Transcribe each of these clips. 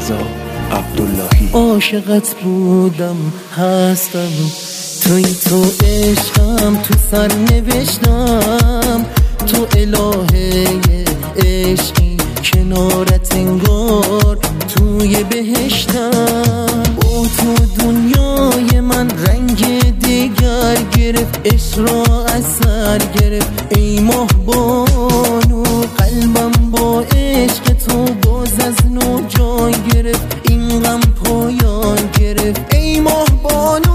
رضا عبداللهی. عاشقت بودم هستم، توی تو عشقم، تو سر نوشتم، تو الهه عشقی کنارت انگار توی بهشتم. با تو دنیای من رنگ دیگر گرفت، عشق را از سر گرفت. ای ماه بانو قلبم با عشق تو باز از نو جای گرفت، این غم پایان گرفت. ای ماه بانو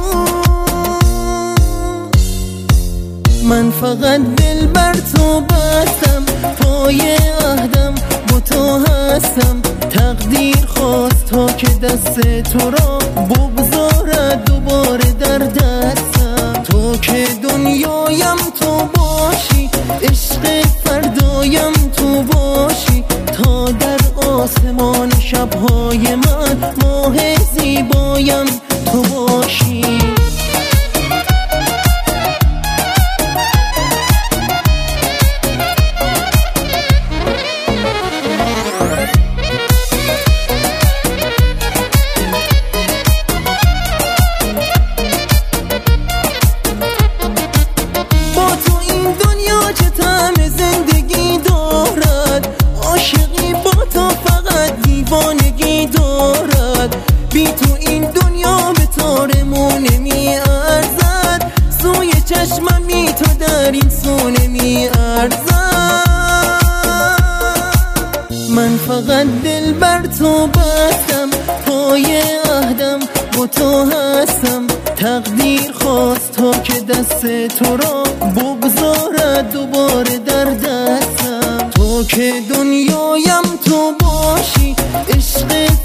من فقط دل بر تو بستم، پای عهدم با تو هستم. تقدیر خواست تا که دست تو را بگذارد دوباره در دستم. تو که دنیایم تو باشی، عشق فردایم تو باشی، تا در آسمان شبهای من ماه زیبایم تو باشی. بی تو این دنیا به طارمون نمی ارزد، سوی چشمم بی تو در این سو نمی ارزد. من فقط دل بر تو بستم، پای عهدم با تو هستم. تقدیر خواست تا که دست تو را بگذارد دوباره در دستم. تو که دنیایم تو باشی، عشق